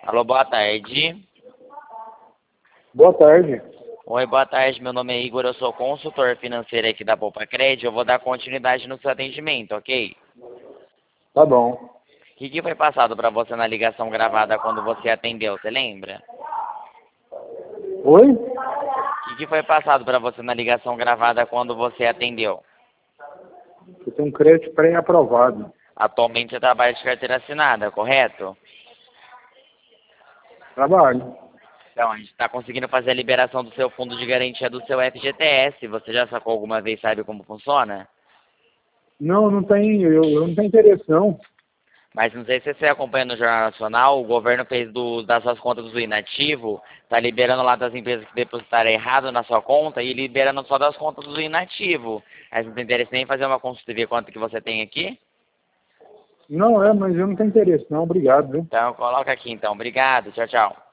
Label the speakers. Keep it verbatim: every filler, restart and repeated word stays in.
Speaker 1: Alô, boa tarde.
Speaker 2: Boa tarde.
Speaker 1: Oi, boa tarde. Meu nome é Igor, eu sou consultor financeiro aqui da Poupa Crédito. Eu vou dar continuidade no seu atendimento, ok?
Speaker 2: Tá bom.
Speaker 1: O que, que foi passado para você na ligação gravada quando você atendeu, você lembra?
Speaker 2: Oi?
Speaker 1: O que, que foi passado para você na ligação gravada quando você atendeu?
Speaker 2: Você tem um crédito pré-aprovado.
Speaker 1: Atualmente você trabalha de carteira assinada, correto?
Speaker 2: Trabalho.
Speaker 1: Então, a gente está conseguindo fazer a liberação do seu fundo de garantia do seu F G T S. Você já sacou alguma vez, sabe como funciona?
Speaker 2: Não, não tem, eu, eu não tenho interesse não.
Speaker 1: Mas não sei se você acompanha no Jornal Nacional, o governo fez do, das suas contas do inativo, está liberando lá das empresas que depositaram errado na sua conta e liberando só das contas do inativo. Aí você não tem interesse nem em fazer uma consulta e ver quanto que você tem aqui?
Speaker 2: Não, é, mas eu não tenho interesse não, obrigado, viu?
Speaker 1: Então coloca aqui então. Obrigado, tchau, tchau.